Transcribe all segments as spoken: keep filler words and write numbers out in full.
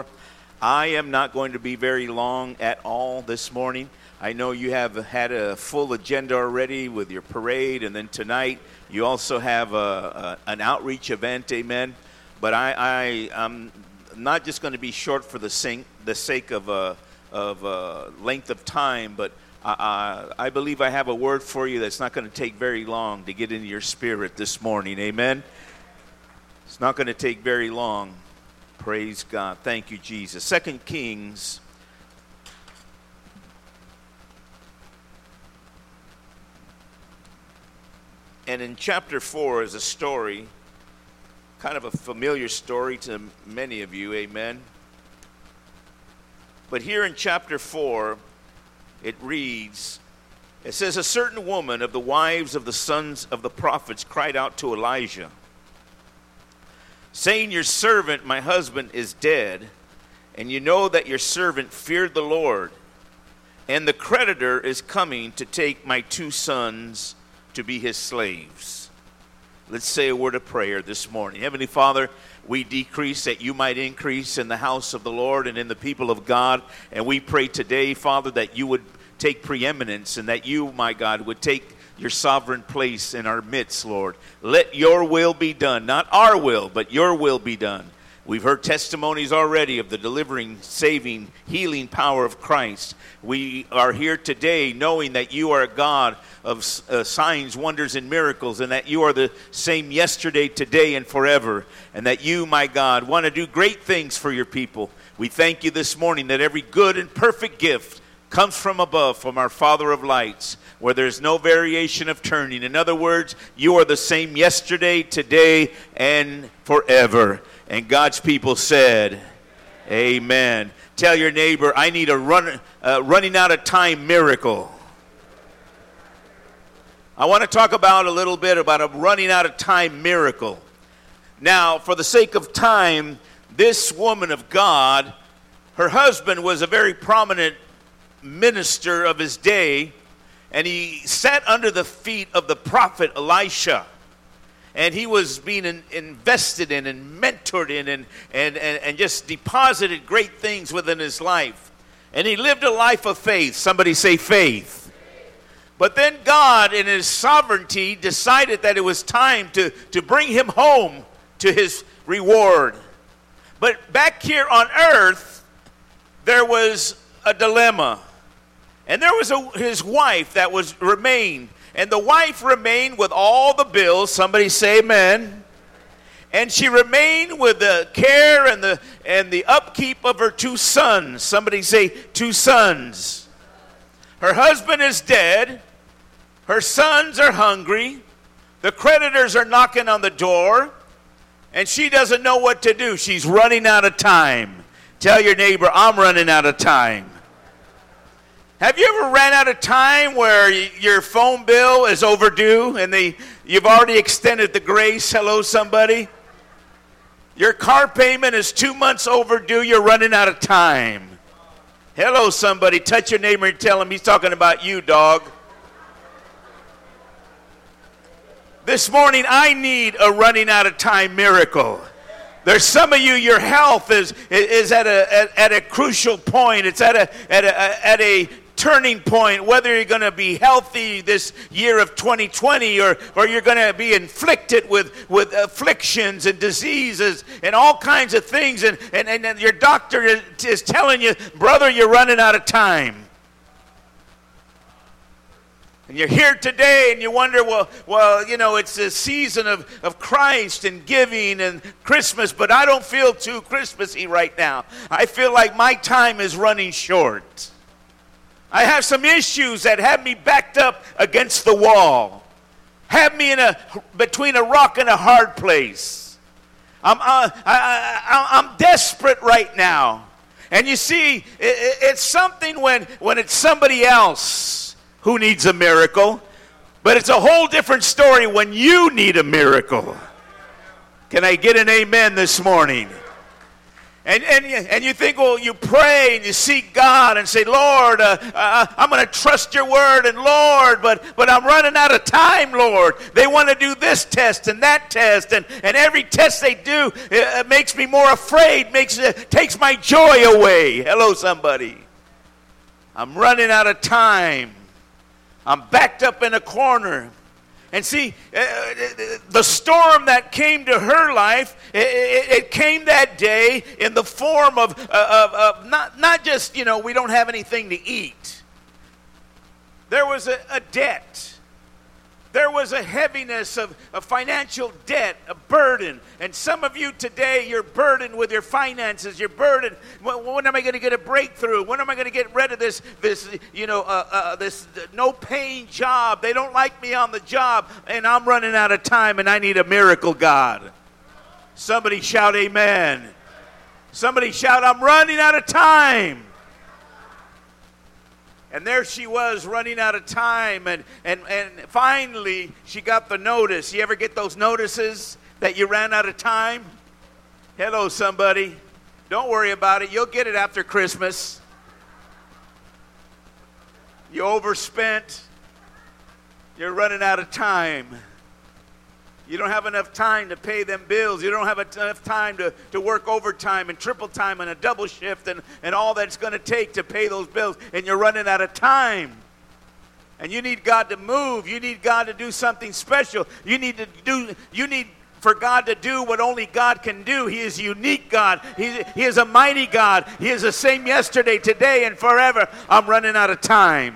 four. I am not going to be very long at all this morning. I know you have had a full agenda already with your parade, and then tonight you also have a, a, an outreach event, amen. But I, I, I'm not just going to be short for the sake, the sake of, uh, of uh, length of time, but I, I, I believe I have a word for you that's not going to take very long to get into your spirit this morning, amen. It's not going to take very long. Praise God. Thank you, Jesus. Second Kings and in chapter four is a story, kind of a familiar story to many of you, amen. But here in chapter four, it reads, it says, a certain woman of the wives of the sons of the prophets cried out to Elijah, saying, your servant, my husband, is dead, and you know that your servant feared the Lord, and the creditor is coming to take my two sons to be his slaves. Let's say a word of prayer this morning. Heavenly Father, we decrease that you might increase in the house of the Lord and in the people of God, and we pray today, Father, that you would take preeminence and that you, my God, would take your sovereign place in our midst, Lord. Let your will be done, not our will, but your will be done. We've heard testimonies already of the delivering, saving, healing power of Christ. We are here today knowing that you are a God of uh, signs, wonders, and miracles, and that you are the same yesterday, today, and forever, and that you, my God, want to do great things for your people. We thank you this morning that every good and perfect gift comes from above, from our Father of lights, where there's no variation of turning. In other words, you are the same yesterday, today, and forever. And God's people said, amen. Tell your neighbor, I need a run, uh, running out of time miracle. I want to talk about a little bit about a running out of time miracle. Now, for the sake of time, this woman of God, her husband was a very prominent minister of his day, and he sat under the feet of the prophet Elisha. And he was being in, invested in and mentored in and, and, and, and just deposited great things within his life. And he lived a life of faith. Somebody say faith. But then God, in his sovereignty, decided that it was time to, to bring him home to his reward. But back here on earth, there was a dilemma. And there was a, his wife that was remained. And the wife remained with all the bills. Somebody say amen. And she remained with the care and the and the upkeep of her two sons. Somebody say two sons. Her husband is dead. Her sons are hungry. The creditors are knocking on the door. And she doesn't know what to do. She's running out of time. Tell your neighbor, I'm running out of time. Have you ever ran out of time where your phone bill is overdue and they you've already extended the grace? Hello, somebody. Your car payment is two months overdue. You're running out of time. Hello, somebody. Touch your neighbor and tell him he's talking about you, dog. This morning, I need a running out of time miracle. There's some of you, your health is is at a at, at a crucial point. It's at a at a at a turning point, whether you're going to be healthy this year of twenty twenty or, or you're going to be inflicted with, with afflictions and diseases and all kinds of things. And, and, and your doctor is, is telling you, brother, you're running out of time. And you're here today and you wonder, well, well, you know, it's a season of, of Christ and giving and Christmas, but I don't feel too Christmassy right now. I feel like my time is running short. I have some issues that have me backed up against the wall, have me in a between a rock and a hard place. I'm uh, I, I, I'm desperate right now, and you see, it, it's something when when it's somebody else who needs a miracle, but it's a whole different story when you need a miracle. Can I get an amen this morning? And, and, you, and you think, well, you pray and you seek God and say, Lord, uh, uh, I'm going to trust your word, and Lord, but, but I'm running out of time, Lord. They want to do this test and that test, and, and every test they do it, makes me more afraid, makes it, takes my joy away. Hello, somebody. I'm running out of time. I'm backed up in a corner. And see, uh, the storm that came to her life, it, it, it came that day in the form of, of, of not, not just, you know, we don't have anything to eat. There was a, a debt. There was a heaviness of, of financial debt, a burden. And some of you today, you're burdened with your finances. You're burdened. When, when am I going to get a breakthrough? When am I going to get rid of this, this you know, uh, uh, this no-paying job? They don't like me on the job, and I'm running out of time, and I need a miracle, God. Somebody shout amen. Somebody shout, I'm running out of time. And there she was running out of time, and, and, and finally she got the notice. You ever get those notices that you ran out of time? Hello, somebody. Don't worry about it. You'll get it after Christmas. You overspent. You're running out of time. You don't have enough time to pay them bills. You don't have enough time to, to work overtime and triple time and a double shift and, and all that's going to take to pay those bills. And you're running out of time. And you need God to move. You need God to do something special. You need to do, you need for God to do what only God can do. He is a unique God. He, he is a mighty God. He is the same yesterday, today, and forever. I'm running out of time.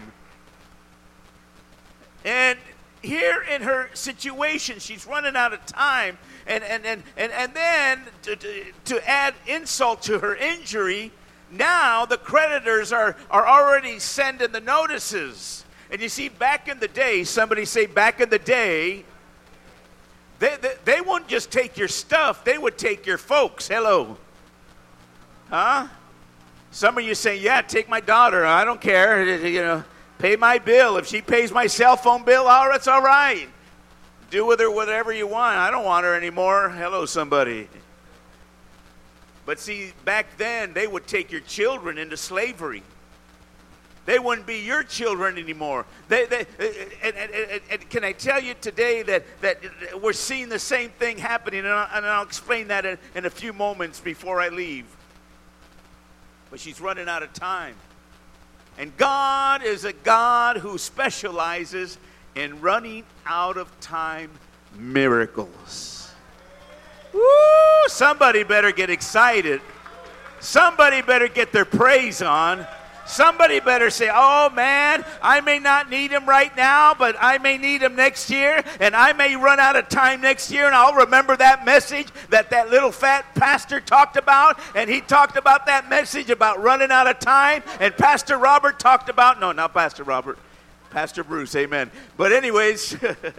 And here in her situation, she's running out of time, and and and and, and then to, to, to add insult to her injury, now the creditors are are already sending the notices. And you see, back in the day, somebody say back in the day, they they, they wouldn't just take your stuff, they would take your folks. Hello. Huh? Some of you say, yeah, take my daughter, I don't care, you know. Pay my bill. If she pays my cell phone bill, all right, it's all right. Do with her whatever you want. I don't want her anymore. Hello, somebody. But see, back then, they would take your children into slavery. They wouldn't be your children anymore. They, they, and, and, and, and can I tell you today that, that we're seeing the same thing happening, and I'll, and I'll explain that in, in a few moments before I leave. But she's running out of time. And God is a God who specializes in running out of time miracles. Woo! Somebody better get excited. Somebody better get their praise on. Somebody better say, oh man, I may not need him right now, but I may need him next year, and I may run out of time next year, and I'll remember that message that that little fat pastor talked about, and he talked about that message about running out of time, and Pastor Robert talked about, no, not Pastor Robert, Pastor Bruce, amen. But anyways,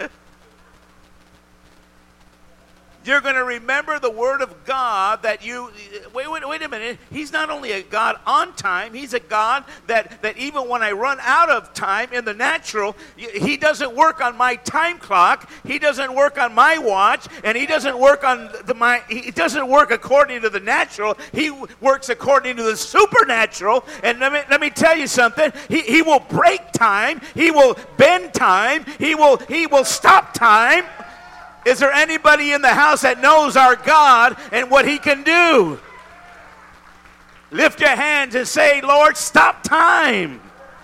you're going to remember the word of God that you, wait, wait, wait a minute. He's not only a God on time, he's a God that, that even when I run out of time in the natural, he doesn't work on my time clock. He doesn't work on my watch, and he doesn't work on the, my, he doesn't work according to the natural. He works according to the supernatural. And let me, let me tell you something. He, he will break time. He will bend time. He will, he will stop time. Is there anybody in the house that knows our God and what he can do? Lift your hands and say, Lord, stop time.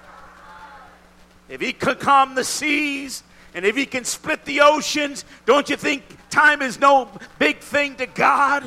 If he can calm the seas and if he can split the oceans, don't you think time is no big thing to God?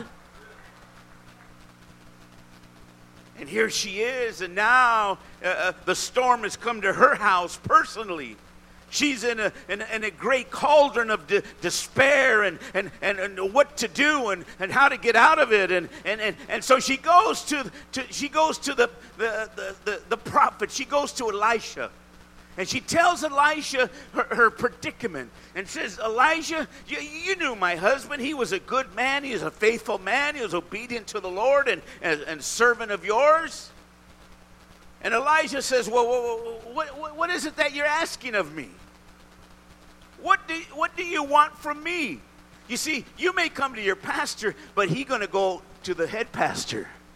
And here she is, and now uh, the storm has come to her house personally. She's in a, in a, in a great cauldron of de- despair and, and, and, and what to do and, and how to get out of it. And, and, and, and so she goes to, to she goes to the, the, the, the, the prophet. She goes to Elisha. And she tells Elisha her, her predicament and says, Elijah, you, you knew my husband. He was a good man. He was a faithful man. He was obedient to the Lord and, and, and servant of yours. And Elijah says, well, what, what, what is it that you're asking of me? What do, what do you want from me? You see, you may come to your pastor, but he's going to go to the head pastor.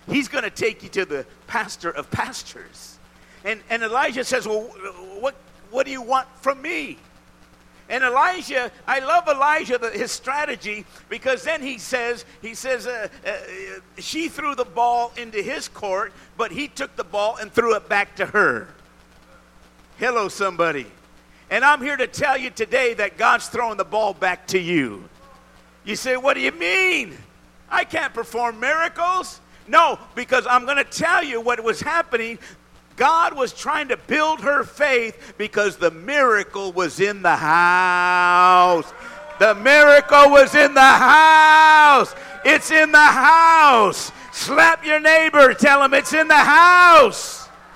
he's going to take you to the pastor of pastors. And, and Elijah says, well, what, what do you want from me? And Elijah, I love Elijah, the, his strategy, because then he says, he says, uh, uh, she threw the ball into his court, but he took the ball and threw it back to her. Hello, somebody. And I'm here to tell you today that God's throwing the ball back to you. You say, what do you mean? I can't perform miracles. No, because I'm going to tell you what was happening. God was trying to build her faith because the miracle was in the house. The miracle was in the house. It's in the house. Slap your neighbor. Tell him it's in the house.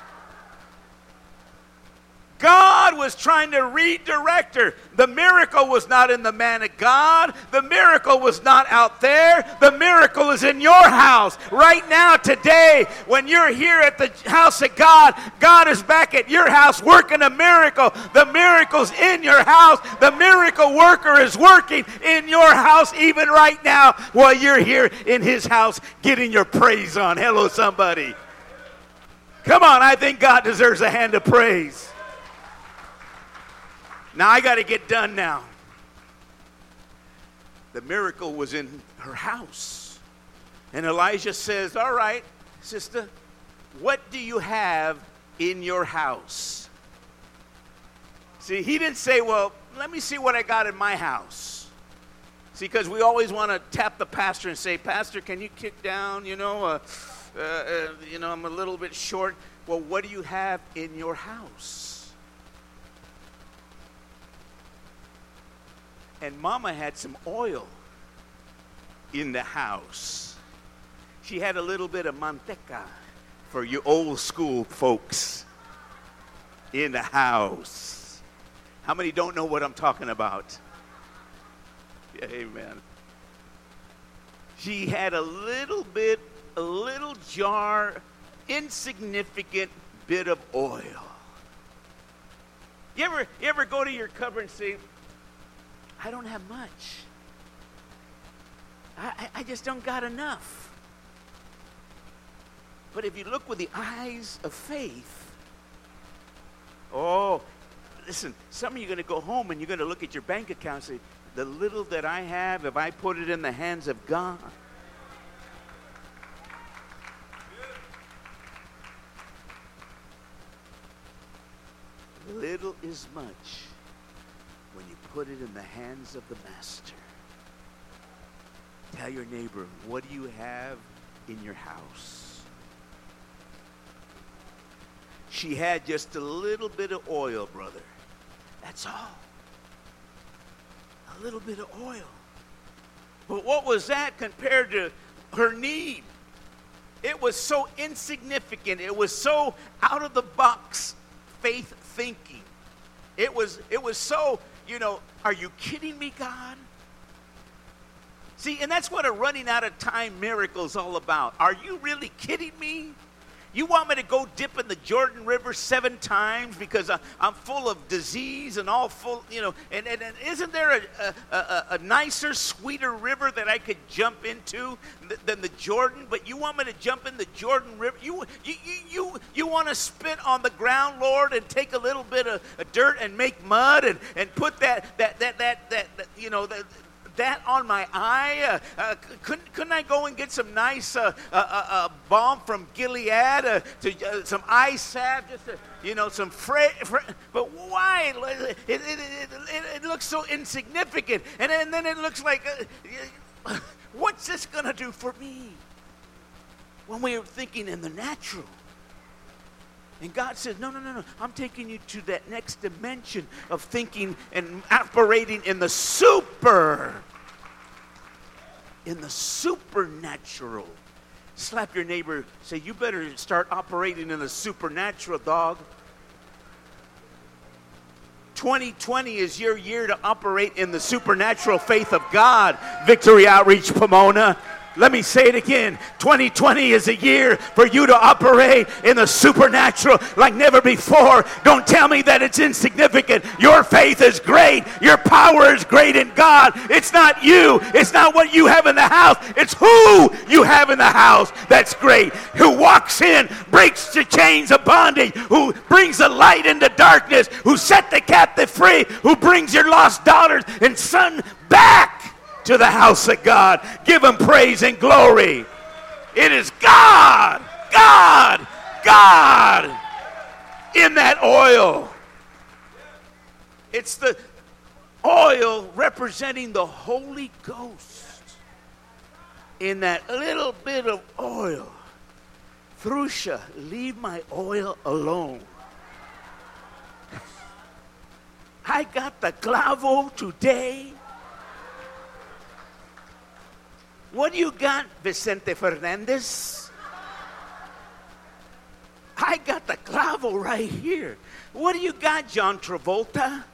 God was trying to redirect her. The miracle was not in the man of God. The miracle was not out there. The miracle is in your house. Right now, today, when you're here at the house of God, God is back at your house working a miracle. The miracle's in your house. The miracle worker is working in your house even right now while you're here in his house getting your praise on. Hello, somebody. Come on, I think God deserves a hand of praise. Now, I got to get done now. The miracle was in her house. And Elijah says, all right, sister, what do you have in your house? See, he didn't say, well, let me see what I got in my house. See, because we always want to tap the pastor and say, Pastor, can you kick down? You know, uh, uh, uh, you know, I'm a little bit short. Well, what do you have in your house? And Mama had some oil in the house. She had a little bit of manteca for you old school folks in the house. How many don't know what I'm talking about? Amen. She had a little bit, a little jar, insignificant bit of oil. You ever, you ever go to your cupboard and say, I don't have much. I, I just don't got enough. But if you look with the eyes of faith, oh, listen, some of you are going to go home and you're going to look at your bank account and say, the little that I have, if I put it in the hands of God. Little is much when you put it in the hands of the master. Tell your neighbor, what do you have in your house? She had just a little bit of oil, brother. That's all. A little bit of oil. But what was that compared to her need? It was so insignificant. It was so out of the box faith thinking. It was, it was so, you know, are you kidding me, God? See, and that's what a running out of time miracle is all about. Are you really kidding me? You want me to go dip in the Jordan River seven times because I, I'm full of disease and all full, you know, and, and, and isn't there a, a, a, a nicer, sweeter river that I could jump into th- than the Jordan? But you want me to jump in the Jordan River? You you you you, you want to spit on the ground, Lord, and take a little bit of, of dirt and make mud and, and put that, that, that, that, that, that you know, that, that on my eye? Uh, uh, couldn't, couldn't I go and get some nice uh, uh, uh, balm from Gilead, uh, to, uh, some eye salve, just to, you know, some fra- fra- but why? It, it, it, it, it looks so insignificant. And then, and then it looks like, uh, what's this going to do for me? When we are thinking in the natural. And God says, no, no, no, no. I'm taking you to that next dimension of thinking and operating in the super. In the supernatural. Slap your neighbor. Say, you better start operating in the supernatural, dog. twenty twenty is your year to operate in the supernatural faith of God. Victory Outreach Pomona. Let me say it again. twenty twenty is a year for you to operate in the supernatural like never before. Don't tell me that it's insignificant. Your faith is great. Your power is great in God. It's not you. It's not what you have in the house. It's who you have in the house that's great. Who walks in, breaks the chains of bondage, who brings the light into darkness, who set the captive free, who brings your lost daughters and son back to the house of God. Give him praise and glory. It is God, God, God in that oil. It's the oil representing the Holy Ghost. In that little bit of oil. Thrusha, leave my oil alone. I got the clavo today. What do you got, Vicente Fernandez? I got the clavo right here. What do you got, John Travolta?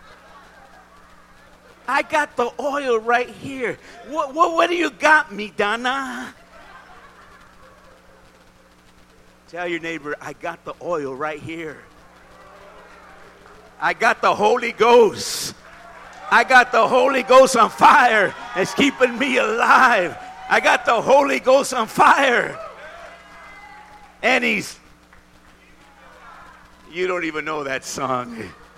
I got the oil right here. What, what, what do you got, Midana? Tell your neighbor, I got the oil right here. I got the Holy Ghost. I got the Holy Ghost on fire. It's keeping me alive. I got the Holy Ghost on fire. And he's, you don't even know that song.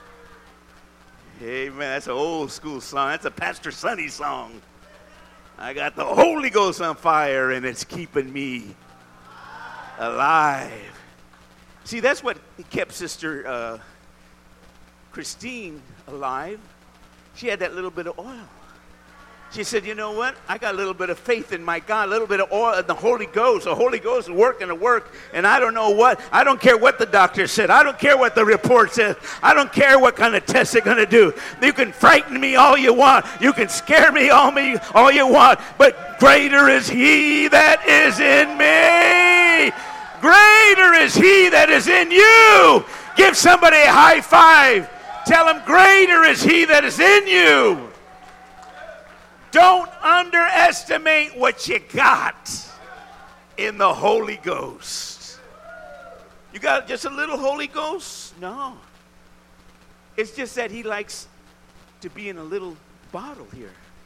Amen. That's an old school song. That's a Pastor Sonny song. I got the Holy Ghost on fire and it's keeping me alive. See, that's what kept Sister uh, Christine alive. She had that little bit of oil. She said, you know what? I got a little bit of faith in my God, a little bit of oil in the Holy Ghost. The Holy Ghost is working to work, and I don't know what. I don't care what the doctor said. I don't care what the report says. I don't care what kind of tests they're going to do. You can frighten me all you want. You can scare me all, me all you want. But greater is he that is in me. Greater is he that is in you. Give somebody a high five. Tell him, greater is he that is in you. Don't underestimate what you got in the Holy Ghost. You got just a little Holy Ghost? No. It's just that he likes to be in a little bottle here.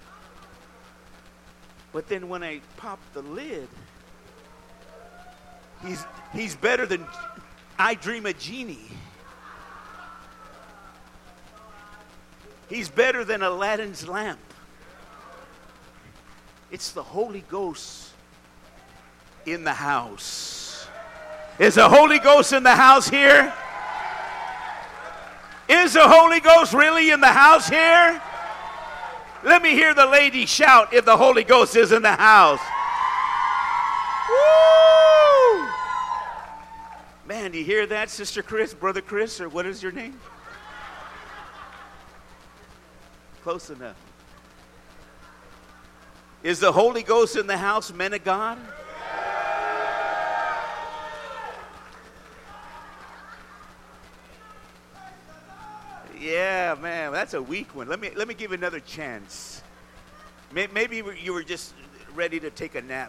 But then when I pop the lid, he's, he's better than I Dream a Genie. He's better than Aladdin's lamp. It's the Holy Ghost in the house. Is the Holy Ghost in the house here? Is the Holy Ghost really in the house here? Let me hear the lady shout if the Holy Ghost is in the house. Woo! Man, do you hear that, Sister Chris, Brother Chris, or what is your name? Close enough. Is the Holy Ghost in the house, men of God? Yeah, man, that's a weak one. Let me let me give another chance. Maybe you were just ready to take a nap.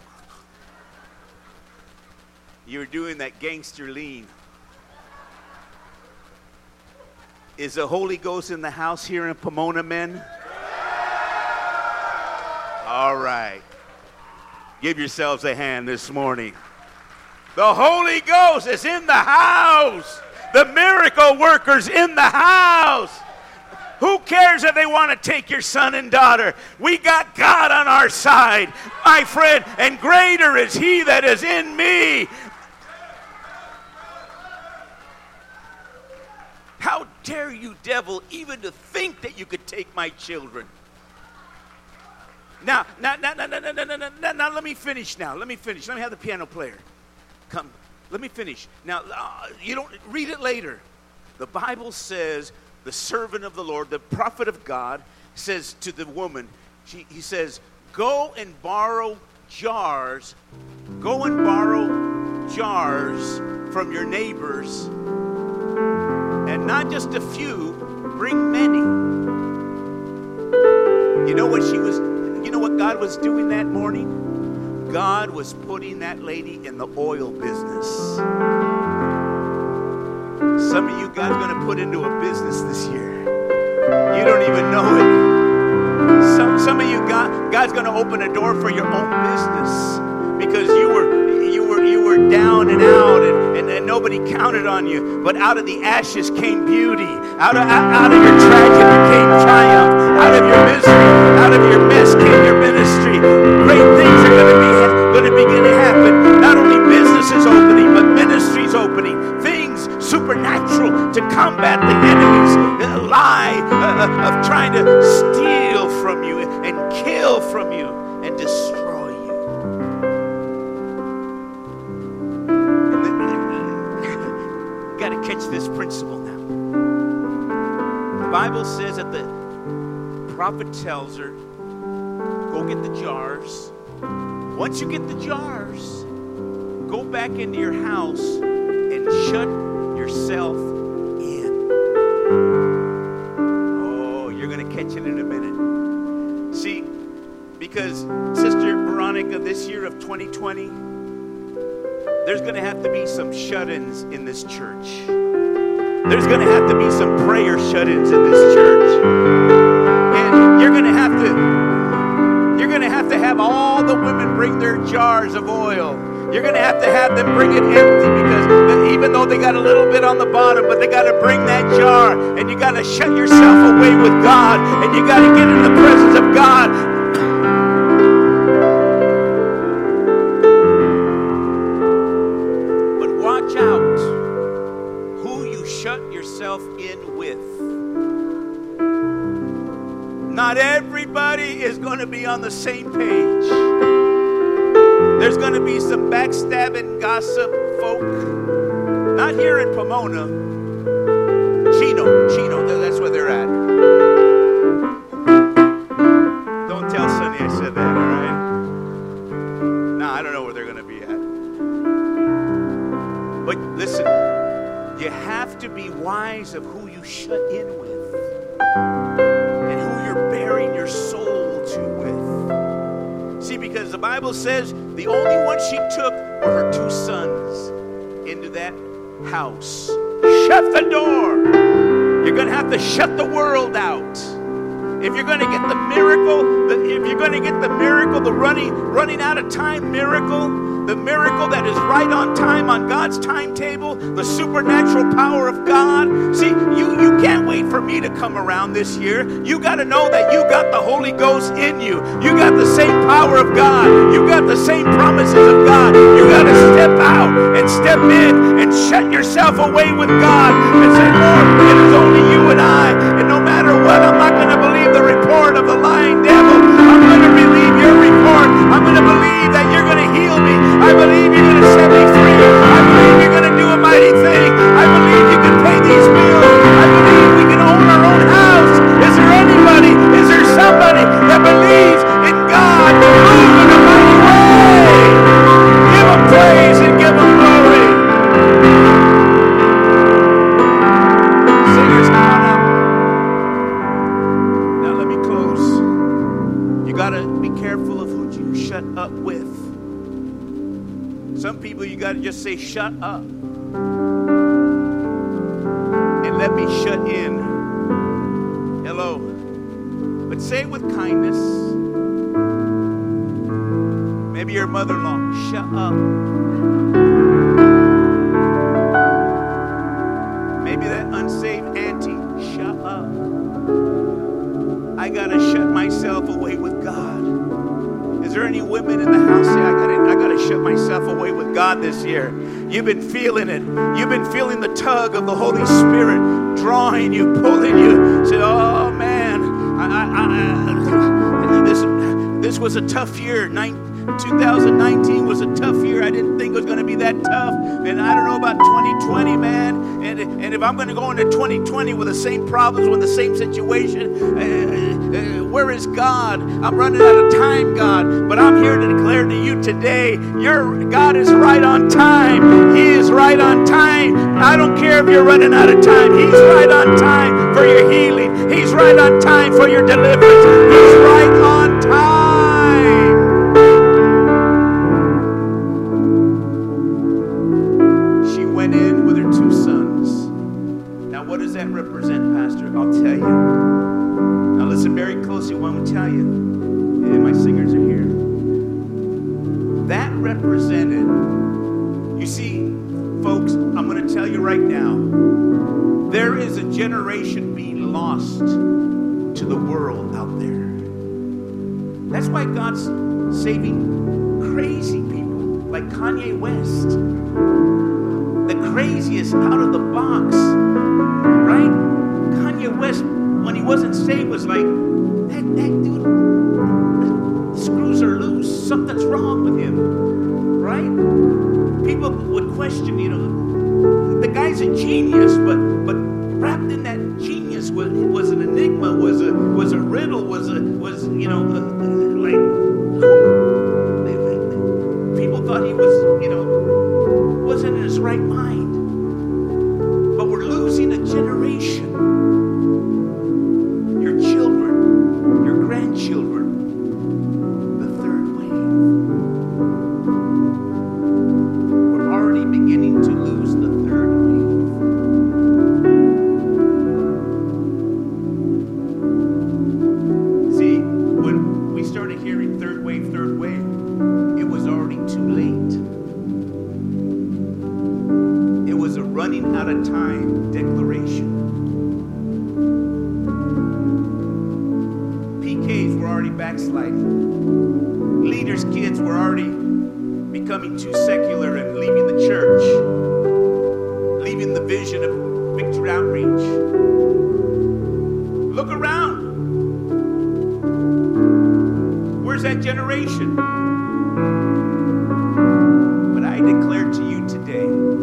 You were doing that gangster lean. Is the Holy Ghost in the house here in Pomona, men? All right. Give yourselves a hand this morning. The Holy Ghost is in the house. The miracle worker's in the house. Who cares if they want to take your son and daughter? We got God on our side, my friend, and greater is he that is in me. How dare you, devil, even to think that you could take my children? Now, now, now, now, now, now, now, now, now, now, let me finish now. Let me finish. Let me have the piano player. Come, let me finish. Now, uh, you don't read it later. The Bible says the servant of the Lord, the prophet of God, says to the woman, she, he says, go and borrow jars. Go and borrow jars from your neighbors. And not just a few, bring many. You know what she was, you know what God was doing that morning? God was putting that lady in the oil business. Some of you God's going to put into a business this year. You don't even know it. Some, some of you, God, God's going to open a door for your own business because you were you were you were down and out, and, and, and nobody counted on you. But out of the ashes came beauty. Out of out, out of your tragedy came triumph. Out of your misery, out of your mess came your ministry. Great things are going to be going to begin to happen. Not only businesses opening, but ministries opening. Things supernatural to combat the enemy's lie uh, of trying to steal from you and kill from you and destroy you. And then, you got to catch this principle now. The Bible says that the prophet tells her, go get the jars. Once you get the jars, go back into your house and shut yourself in. Oh, you're going to catch it in a minute. See, because Sister Veronica, this year of twenty twenty, there's going to have to be some shut-ins in this church. There's going to have to be some prayer shut-ins in this church. And you're going to have to you're going to have to have all the women bring their jars of oil. You're going to have to have them bring it empty, because even though they got a little bit on the bottom, but they got to bring that jar, and you got to shut yourself away with God, and you got to get in the presence of God. But watch out who you shut yourself in with. Not everybody is going to be on the same page. There's going to be some backstabbing, gossip folk. Not here in Pomona. Chino, Chino, that's where they're at. Don't tell Sonny I said that, all right? Nah, I don't know where they're going to be at. But listen, you have to be wise of who you shut in with. And who you're bearing your soul to with. See, because the Bible says the only one she took were her two sons into that house. Shut the door. You're going to have to shut the world out. If you're going to get the miracle, if you're going to get the miracle, the running, running out of time miracle, the miracle that is right on time on God's timetable, the supernatural power of God. See, you, you can't wait for me to come around this year. You got to know that you got the Holy Ghost in you. You got the same power of God. You got the same promises of God. You got to step out and step in and shut yourself away with God and say, Lord, it is only you and I. And no matter what, I'm not going to believe the report of the lying devil. I'm going to believe your report. I'm going to believe that you're going to heal me. I believe you're going to set me free. I believe you're going to do a mighty thing. I believe you can pay these bills. I believe we can own our own house. Is there anybody, is there somebody that believes in God to move in a mighty way? Give him praise and give him glory. Singers, come on up. Now let me close. You got to be careful of who you shut up with. Some people, you got to just say, shut up. And let me shut in. Hello. But say it with kindness. Maybe your mother-in-law, shut up. Maybe that unsaved auntie, shut up. I got to shut myself away with God. Is there any women in the house say, I gotta, I gotta shut myself away with God this year? You've been feeling it. You've been feeling the tug of the Holy Spirit drawing you, pulling you. Say, oh man, I, I, I, this, this was a tough year. two thousand nineteen was a tough year. I didn't think it was going to be that tough. And I don't know about twenty twenty, man. And, and if I'm going to go into twenty twenty with the same problems, with the same situation, uh, uh, where is God? I'm running out of time, God. But I'm here to declare to you today, your God is right on time. He is right on time. I don't care if you're running out of time. He's right on time for your healing. He's right on time for your deliverance. He's right on time. that represent, Pastor? I'll tell you. Now listen very closely what I'm going to tell you. And my singers are here. That represented, you see, folks, I'm going to tell you right now, there is a generation being lost to the world out there. That's why God's saving crazy people like Kanye West. The craziest, out of the box, right? Kanye West, when he wasn't saved, was like, that, that dude, the screws are loose. Something's wrong with him, right? People would question, you know, the guy's a genius, but but wrapped in that genius was, was an enigma, was a was a riddle, was a was you know uh, like people thought he was you know wasn't in his right mind. But we're losing a generation. Your children, your grandchildren, the third wave. We're already beginning to lose the third wave. See, when we started hearing third wave, third wave, it was already too late. It was a running out of time declaration. P Ks were already backsliding. Leaders' kids were already becoming too secular and leaving the church, leaving the vision of Victory Outreach. Look around. Where's that generation? But I declare to you today,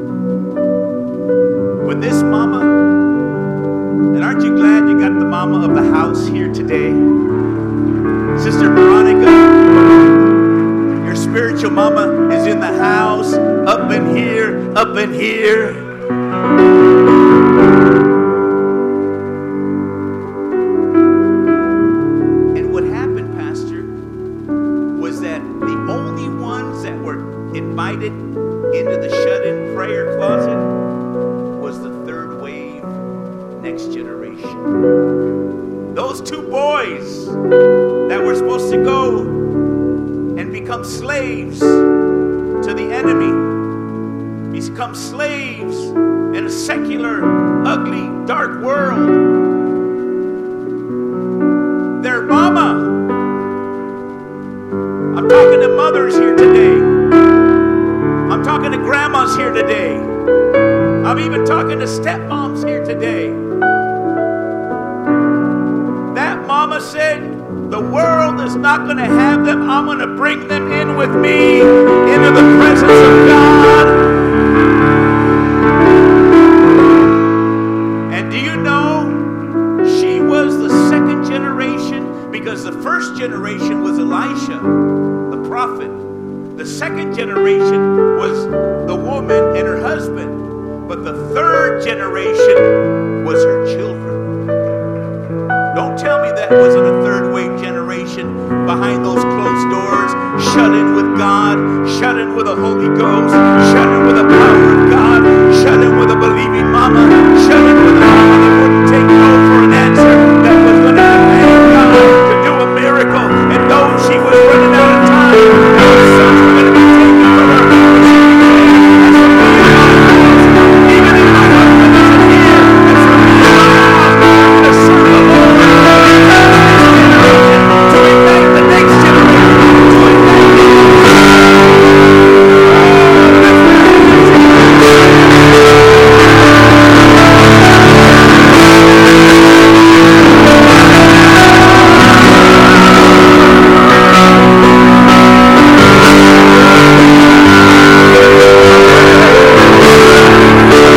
with this mama, and aren't you glad you got the mama of the house here today? Sister Veronica, your spiritual mama is in the house, up in here, up in here. And what happened, Pastor, was that the only ones that were invited into the shut-in prayer closet was the third wave, next generation. Those two boys that were supposed to go and become slaves to the enemy, become slaves in a secular, ugly, dark world. Their mama, I'm talking to mothers here today. I'm talking to grandmas here today. I'm even talking to stepmoms here today. That mama said, the world is not going to have them. I'm going to bring them in with me into the presence of God. And do you know, she was the second generation, because the first generation was Elisha, the prophet. The second generation was the woman and her husband. But the third generation was her children. Don't tell me that wasn't a third wave generation behind those closed doors, shut in with God, shut in with the Holy Ghost, shut in with the power